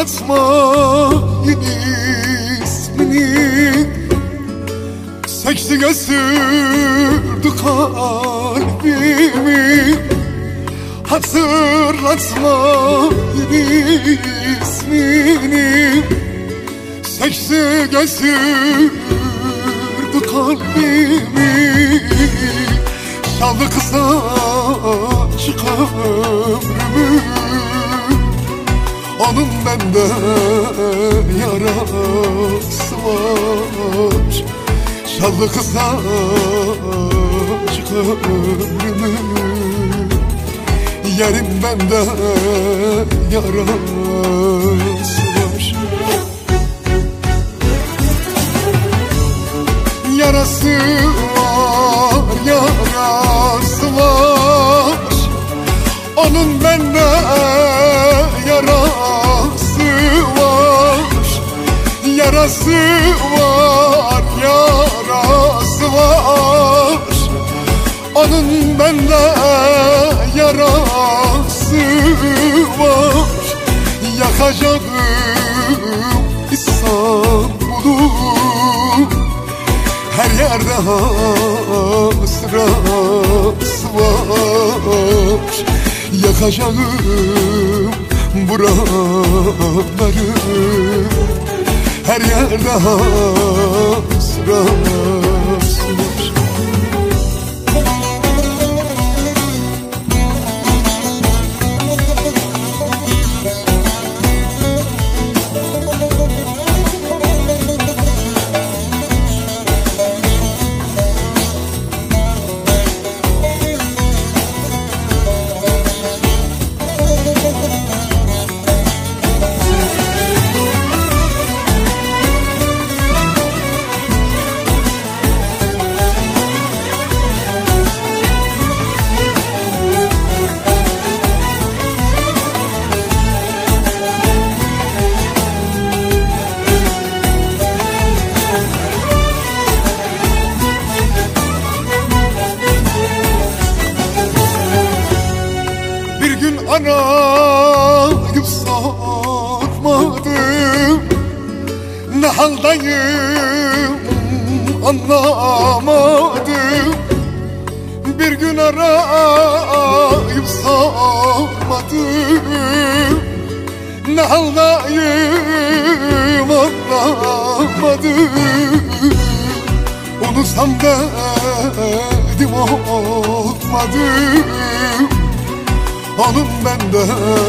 hatırlatmayın ismini. Sekti götürdü kalbimi. Hatırlatmayın ismini. Sekti götürdü kalbimi. Çaldı kısacık ömrümü. Onun bende yarası var. Çaldı kısacık ömrümü. Yerim bende yarası var. Yarası var, yarası var. Onun bende yarası var. Yarası var, yarası var. Onun bende yarası var. Yakacağım İstanbul'u. Her yerde hasrası var. Yakacağım buraları. Her yerde hasrası var. Arayıp sormadım, ne haldayım anlamadım. Bir gün arayıp sormadım, ne haldayım anlamadım. Unutsam dedim olmadı. Onun bende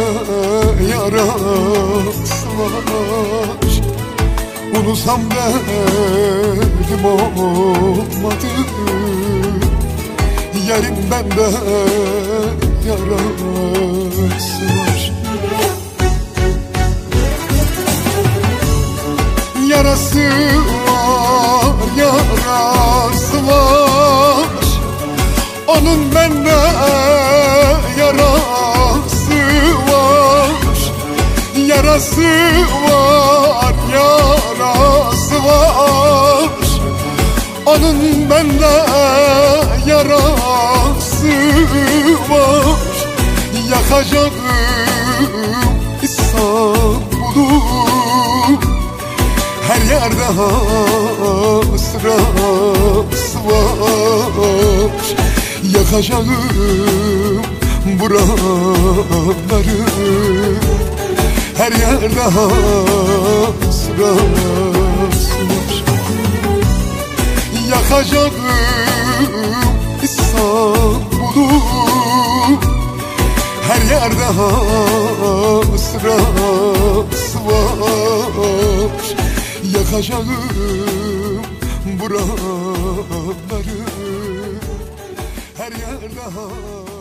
yarası var. Unutsam dedim olmadı. Yerim bende yarası var. Yarası var, yarası var. Onun bende yarası var. Yarası var, yarası var. Onun bende yarası var. Yakacağım İstanbul'u. Her yerde hasrası var. Yakacağım buraları. Her yerde hasrası var. Yakacağım İstanbul'u. Her yerde hasrası var. Yakacağım buraları. Her yerde